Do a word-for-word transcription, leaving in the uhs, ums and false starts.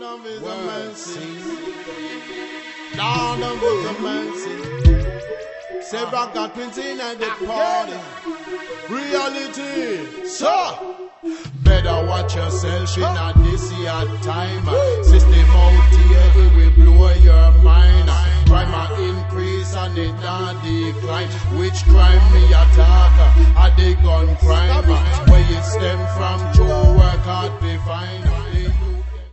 Lord of His mercy. Lord of His mercy. Say back got twins in at the party. Reality, so better watch yourself in a this year time. System out here, it will blow your mind. Crime a increase and it not decline. Which crime me attack? A the gun crime. Where it stem from, true work hard to find.